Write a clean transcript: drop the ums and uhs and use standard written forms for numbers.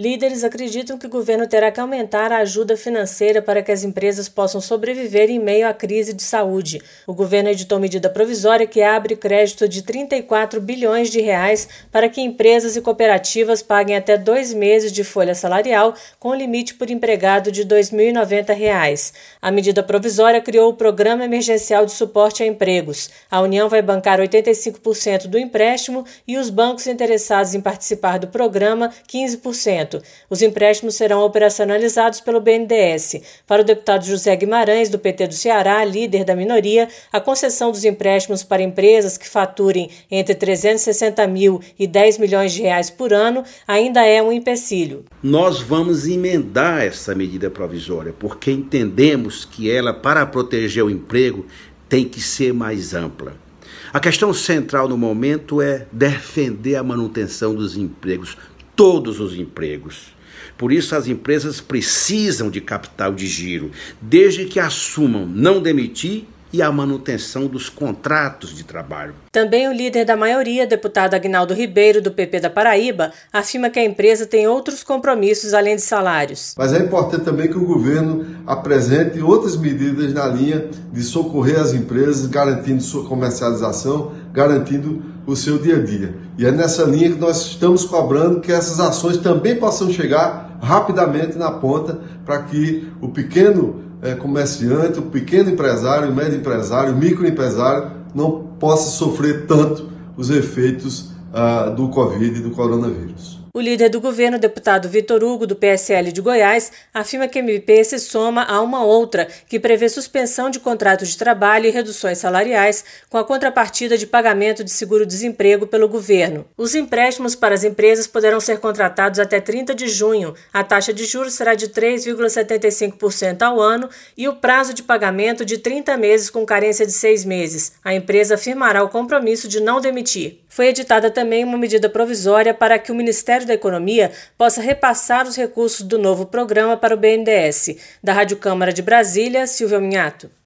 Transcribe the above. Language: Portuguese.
Líderes acreditam que o governo terá que aumentar a ajuda financeira para que as empresas possam sobreviver em meio à crise de saúde. O governo editou medida provisória que abre crédito de 34 bilhões de reais para que empresas e cooperativas paguem até 2 meses de folha salarial, com limite por empregado de R$ 2.090. A medida provisória criou o Programa Emergencial de Suporte a Empregos. A União vai bancar 85% do empréstimo e os bancos interessados em participar do programa, 15%. Os empréstimos serão operacionalizados pelo BNDES. Para o deputado José Guimarães, do PT do Ceará, líder da minoria, a concessão dos empréstimos para empresas que faturem entre 360 mil e 10 milhões de reais por ano ainda é um empecilho. Nós vamos emendar essa medida provisória, porque entendemos que ela, para proteger o emprego, tem que ser mais ampla. A questão central no momento é defender a manutenção dos empregos, todos os empregos. Por isso, as empresas precisam de capital de giro, desde que assumam não demitir e a manutenção dos contratos de trabalho. Também o líder da maioria, deputado Aguinaldo Ribeiro, do PP da Paraíba, afirma que a empresa tem outros compromissos além de salários. Mas é importante também que o governo apresente outras medidas na linha de socorrer as empresas, garantindo sua comercialização, garantindo o seu dia a dia. E é nessa linha que nós estamos cobrando que essas ações também possam chegar rapidamente na ponta para que o pequeno comerciante, o pequeno empresário, o médio empresário, o microempresário não possa sofrer tanto os efeitos do Covid e do coronavírus. O líder do governo, deputado Vitor Hugo, do PSL de Goiás, afirma que a MP se soma a uma outra, que prevê suspensão de contratos de trabalho e reduções salariais, com a contrapartida de pagamento de seguro-desemprego pelo governo. Os empréstimos para as empresas poderão ser contratados até 30 de junho. A taxa de juros será de 3,75% ao ano e o prazo de pagamento de 30 meses com carência de 6 meses. A empresa afirmará o compromisso de não demitir. Foi editada também uma medida provisória para que o Ministério da Economia possa repassar os recursos do novo programa para o BNDES. Da Rádio Câmara de Brasília, Silvia Minhato.